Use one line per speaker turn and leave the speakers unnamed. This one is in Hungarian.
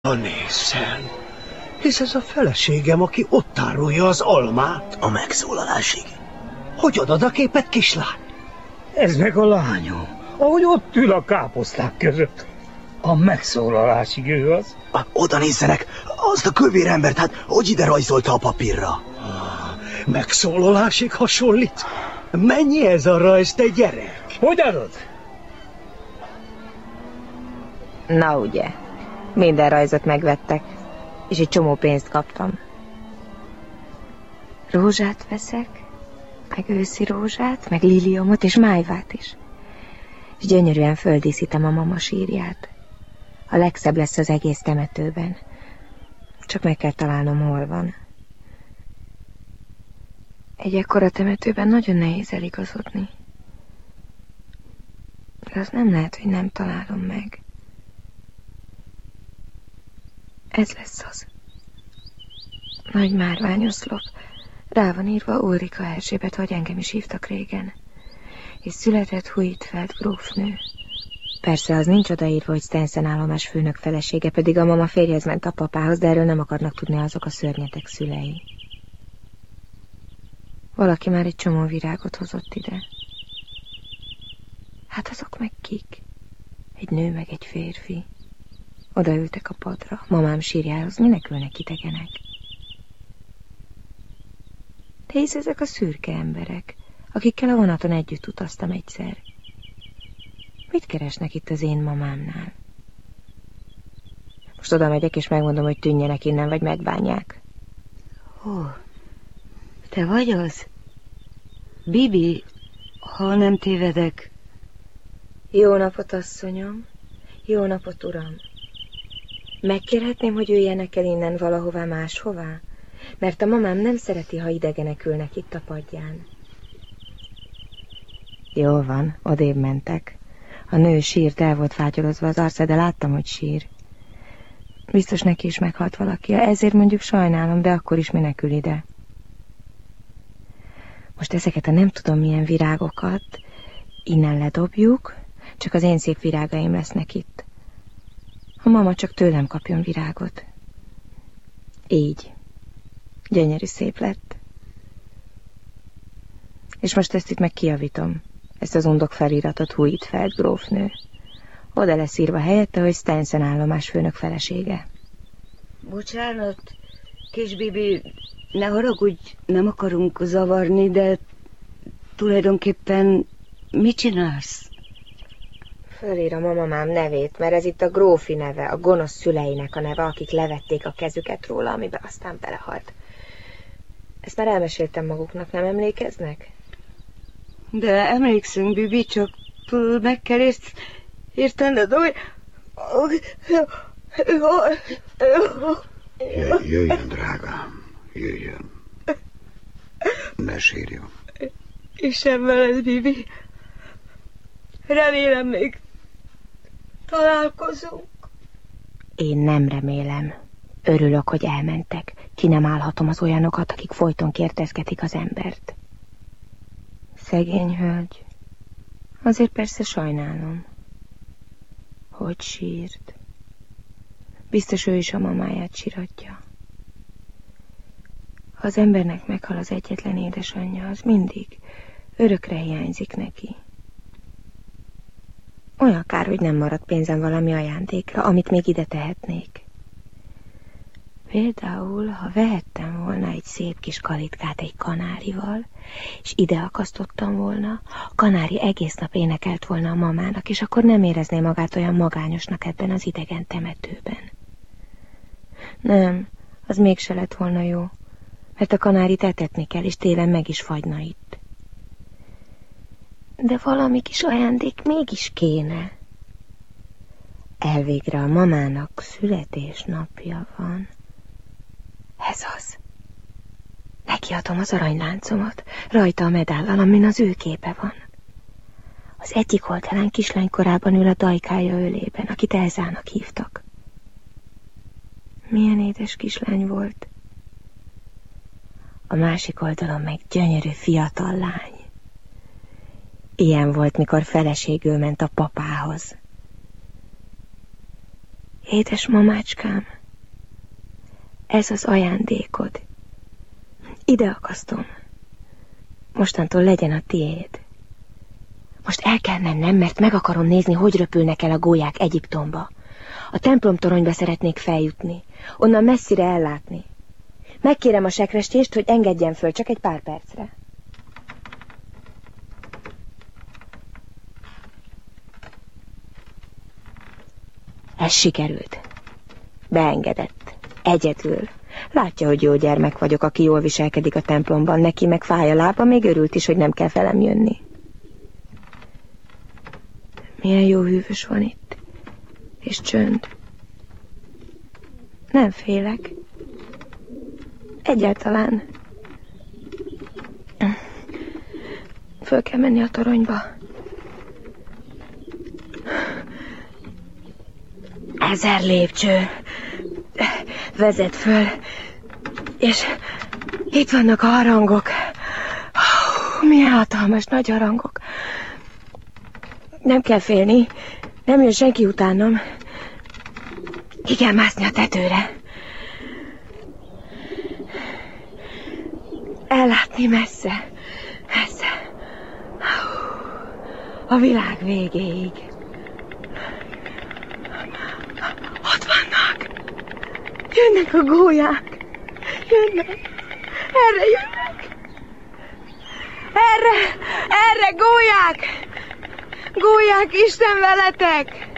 Ha nészen, hisz ez a feleségem, aki ott árulja az almát.
A megszólalásig.
Hogy adod a képet, kislány?
Ez meg a lányom, ahogy ott ül a káposzták között. A megszólalásig ő az.
Oda nézzenek, azt a kövér embert, hát hogy ide rajzolta a papírra?
Megszólalásig hasonlít? Mennyi ez a rajz, te gyerek?
Hogy adod?
Na ugye, minden rajzot megvettek, és egy csomó pénzt kaptam. Rózsát veszek, meg őszi rózsát, meg liliomot és májvát is. És gyönyörűen földíszítem a mama sírját. A legszebb lesz az egész temetőben. Csak meg kell találnom, hol van. Egy ekkora temetőben nagyon nehéz eligazodni. De az nem lehet, hogy nem találom meg. Ez lesz az. Nagy márványoszlop. Rá van írva Ulrika Erzsébet, hogy engem is hívtak régen. És született Huitfeldt grófnő. Persze az nincs odaírva, hogy Stensen állomás főnök felesége, pedig a mama férjhez ment a papához, de erről nem akarnak tudni azok a szörnyetek szülei. Valaki már egy csomó virágot hozott ide. Hát azok meg kik? Egy nő meg egy férfi. Odaültek a padra, mamám sírjához, minek ülnek idegenek? De hisz ezek a szürke emberek, akikkel a vonaton együtt utaztam egyszer. Mit keresnek itt az én mamámnál? Most oda megyek, és megmondom, hogy tűnjenek innen, vagy megbánják.
Ó, te vagy az? Bibi, ha nem tévedek.
Jó napot, asszonyom. Jó napot, uram. Megkérhetném, hogy üljenek el innen valahová máshová? Mert a mamám nem szereti, ha idegenek ülnek itt a padján. Jól van, odébb mentek. A nő sírt, el volt fátyolozva az arca, de láttam, hogy sír. Biztos neki is meghalt valaki, ezért mondjuk sajnálom, de akkor is menekül ide. Most ezeket a nem tudom milyen virágokat innen ledobjuk, csak az én szép virágaim lesznek itt. A mama csak tőlem kapjon virágot. Így. Gyönyörű szép lett. És most ezt itt meg kijavítom. Ezt az undok feliratot Huitfeldt grófnő. Oda lesz írva helyette, hogy Stensen állomás főnök felesége.
Bocsánat, kis Bibi, ne haragudj, nem akarunk zavarni, de tulajdonképpen mit csinálsz?
Fölírom a mamám nevét, mert ez itt a grófi neve, a gonosz szüleinek a neve, akik levették a kezüket róla, amiben aztán belehalt. Ezt már elmeséltem maguknak, nem emlékeznek?
De emlékszünk, Bibi, csak meg kell értened, hogy...
Jöjjön, drágám, jöjjön. Ne sírjon.
Isten veled, Bibi. Remélem még találkozunk.
Én nem remélem. Örülök, hogy elmentek. Ki nem állhatom az olyanokat, akik folyton kérdezgetik az embert. Szegény hölgy. Azért persze sajnálom. Hogy sírt. Biztos ő is a mamáját siratja. Ha az embernek meghal az egyetlen édesanyja, az mindig örökre hiányzik neki. Olyan kár, hogy nem maradt pénzem valami ajándékra, amit még ide tehetnék. Például, ha vehettem volna egy szép kis kalitkát egy kanárival, és ide akasztottam volna, a kanári egész nap énekelt volna a mamának, és akkor nem érezné magát olyan magányosnak ebben az idegen temetőben. Nem, az mégse lett volna jó, mert a kanárit etetni kell, és télen meg is fagyna itt. De valami kis ajándék mégis kéne. Elvégre a mamának születésnapja van. Ez az. Nekiadom az aranyláncomat, rajta a medállal, amin az ő képe van. Az egyik oldalán kislány korában ül a dajkája ölében, akit Elzának hívtak. Milyen édes kislány volt. A másik oldalon meg gyönyörű fiatal lány. Ilyen volt, mikor feleségül ment a papához. Édes mamácskám, ez az ajándékod. Ide akasztom. Mostantól legyen a tiéd. Most el kell mennem, mert meg akarom nézni, hogy röpülnek el a gólyák Egyiptomba. A templomtoronyba szeretnék feljutni, onnan messzire ellátni. Megkérem a sekrestést, hogy engedjen föl csak egy pár percre. Ez sikerült. Beengedett. Egyedül. Látja, hogy jó gyermek vagyok, aki jól viselkedik a templomban, neki meg fáj a lába, még örült is, hogy nem kell velem jönni. Milyen jó hűvös van itt. És csönd. Nem félek. Egyáltalán. Föl kell menni a toronyba. 1000 lépcső vezet föl, és itt vannak a harangok. Milyen hatalmas nagy harangok. Nem kell félni, nem jön senki utánam. Ki kell mászni a tetőre. Ellátni messze, messze. A világ végéig. Ott vannak. Jönnek a gólyák. Jönnek. Erre jönnek. Erre gólyák. Gólyák, Isten veletek.